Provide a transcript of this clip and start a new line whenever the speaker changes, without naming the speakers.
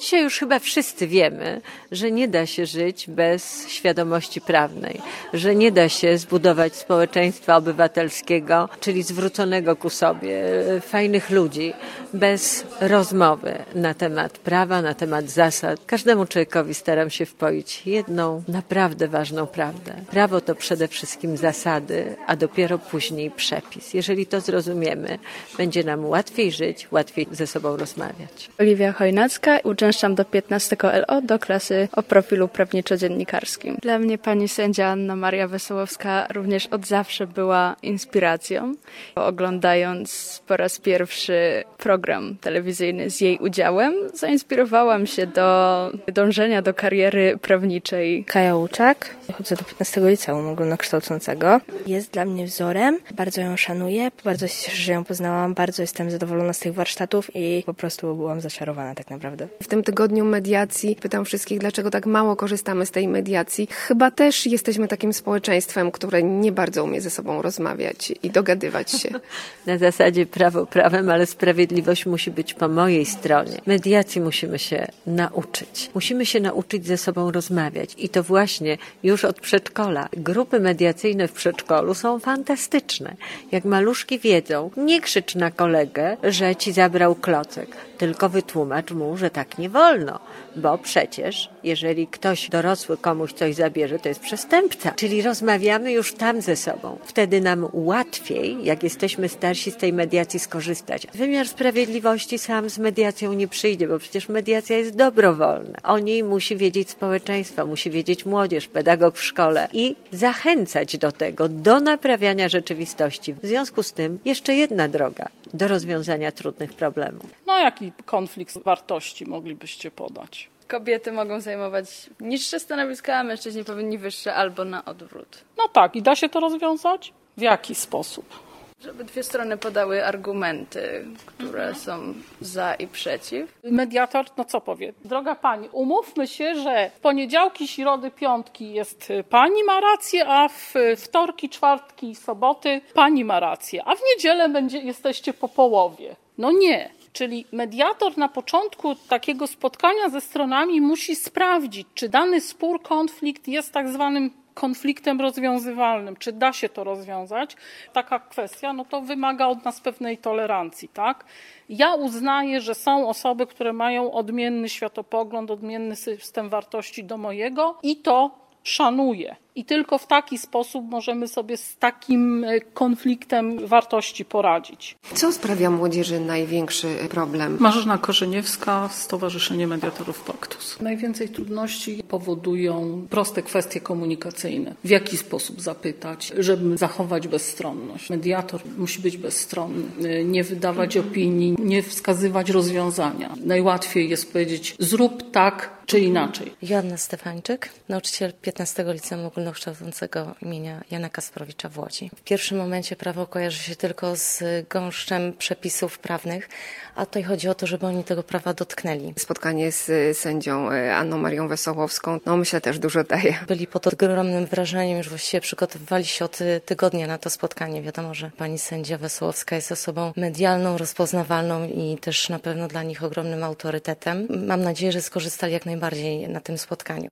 Dzisiaj już chyba wszyscy wiemy, że nie da się żyć bez świadomości prawnej, że nie da się zbudować społeczeństwa obywatelskiego, czyli zwróconego ku sobie, fajnych ludzi, bez rozmowy na temat prawa, na temat zasad. Każdemu człowiekowi staram się wpoić jedną naprawdę ważną prawdę. Prawo to przede wszystkim zasady, a dopiero później przepis. Jeżeli to zrozumiemy, będzie nam łatwiej żyć, łatwiej ze sobą rozmawiać.
Oliwia Chojnacka, uczęszczam do 15 LO, do klasy o profilu prawniczo-dziennikarskim. Dla mnie pani sędzia Anna Maria Wesołowska również od zawsze była inspiracją. Oglądając po raz pierwszy program telewizyjny z jej udziałem, zainspirowałam się do dążenia do kariery prawniczej.
Kaja Łuczak, chodzę do 15 liceum ogólnokształcącego. Jest dla mnie wzorem, bardzo ją szanuję, bardzo się cieszę, że ją poznałam, bardzo jestem zadowolona z tych warsztatów i po prostu byłam zaczarowana tak naprawdę.
W tym tygodniu mediacji pytam wszystkich, dlaczego tak mało korzystamy z tej mediacji. Chyba też jesteśmy takim społeczeństwem, które nie bardzo umie ze sobą rozmawiać i dogadywać się.
Na zasadzie prawo prawem, ale sprawiedliwość musi być po mojej stronie. Mediacji musimy się nauczyć. Musimy się nauczyć ze sobą rozmawiać i to właśnie już od przedszkola. Grupy mediacyjne w przedszkolu są fantastyczne. Jak maluszki wiedzą, nie krzycz na kolegę, że ci zabrał klocek, tylko wytłumacz mu, że tak nie wolno, bo przecież jeżeli ktoś dorosły komuś coś zabierze, to jest przestępca. Czyli rozmawiamy już tam ze sobą. Wtedy nam łatwiej, jak jesteśmy starsi, z tej mediacji skorzystać. Wymiar sprawiedliwości sam z mediacją nie przyjdzie, bo przecież mediacja jest dobrowolna. O niej musi wiedzieć społeczeństwo, musi wiedzieć młodzież, pedagog w szkole i zachęcać do tego, do naprawiania rzeczywistości. W związku z tym jeszcze jedna droga do rozwiązania trudnych problemów.
No jaki konflikt wartości moglibyście podać?
Kobiety mogą zajmować niższe stanowiska, a mężczyźni powinni wyższe albo na odwrót.
No tak, i da się to rozwiązać? W jaki sposób?
Żeby dwie strony podały argumenty, które są za i przeciw.
Mediator, no co powie? Droga pani, umówmy się, że w poniedziałki, środy, piątki jest pani ma rację, a w wtorki, czwartki i soboty pani ma rację, a w niedzielę jesteście po połowie. No nie. Czyli mediator na początku takiego spotkania ze stronami musi sprawdzić, czy dany spór, konflikt jest tak zwanym konfliktem rozwiązywalnym, czy da się to rozwiązać. Taka kwestia, no to wymaga od nas pewnej tolerancji, tak? Ja uznaję, że są osoby, które mają odmienny światopogląd, odmienny system wartości do mojego i to szanuję. I tylko w taki sposób możemy sobie z takim konfliktem wartości poradzić.
Co sprawia młodzieży największy problem?
Marzena Korzeniewska, Stowarzyszenie Mediatorów Paktus. Najwięcej trudności powodują proste kwestie komunikacyjne. W jaki sposób zapytać, żeby zachować bezstronność. Mediator musi być bezstronny, nie wydawać opinii, nie wskazywać rozwiązania. Najłatwiej jest powiedzieć zrób tak czy inaczej.
Joanna Stefańczyk, nauczyciel 15 Liceum Ogólnokształcącego imienia Jana Kasprowicza w Łodzi. W pierwszym momencie prawo kojarzy się tylko z gąszczem przepisów prawnych, a tutaj chodzi o to, żeby oni tego prawa dotknęli.
Spotkanie z sędzią Anną Marią Wesołowską, no myślę też dużo daje.
Byli pod ogromnym wrażeniem, już właściwie przygotowywali się od tygodnia na to spotkanie. Wiadomo, że pani sędzia Wesołowska jest osobą medialną, rozpoznawalną i też na pewno dla nich ogromnym autorytetem. Mam nadzieję, że skorzystali jak najbardziej na tym spotkaniu.